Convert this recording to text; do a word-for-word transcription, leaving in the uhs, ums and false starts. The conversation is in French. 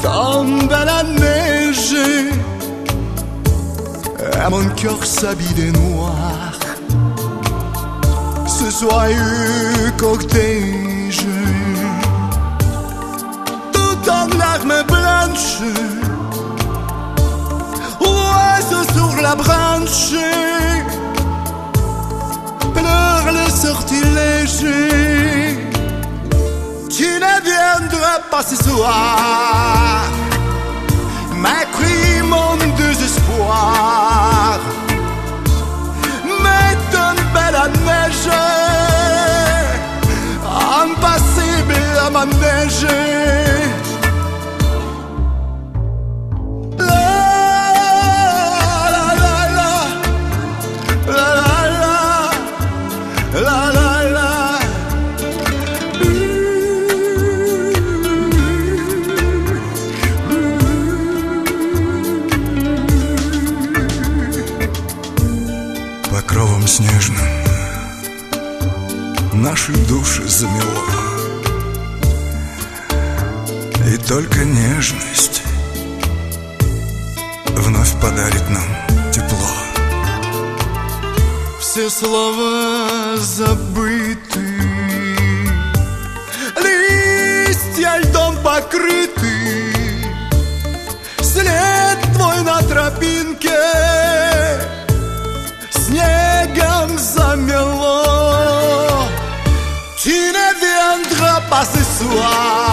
tombe la neige et mon cœur s'habille de noir. Ce soyeux cortège, tout en larmes blanches, oiseau sur la branche, pleure le sortilège. Tu ne viendras pas ce soir, ma crie mon désespoir, mais tombe la neige, impassible à ma neige. Покровом снежным наши души замело, и только нежность вновь подарит нам тепло. Все слова забыты, листья льдом покрыты, след твой на тропинке снегом замело. Tu ne viendras pas ce soir,